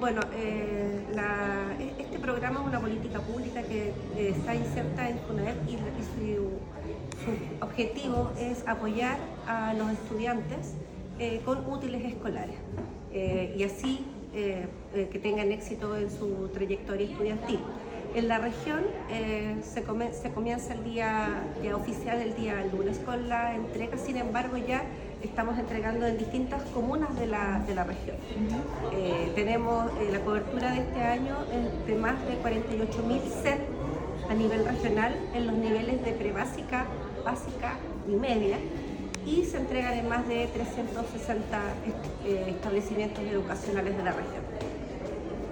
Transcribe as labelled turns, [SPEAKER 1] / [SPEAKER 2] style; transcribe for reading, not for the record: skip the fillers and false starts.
[SPEAKER 1] Bueno, este programa es una política pública que está inserta en FUNAEP y su objetivo es apoyar a los estudiantes con útiles escolares y así que tengan éxito en su trayectoria estudiantil. En la región se comienza el día ya oficial el día lunes con la entrega, sin embargo ya estamos entregando en distintas comunas de la región. Tenemos la cobertura de este año de más de 48.000 SET a nivel regional en los niveles de prebásica, básica y media, y se entregan en más de 360 establecimientos educacionales de la región.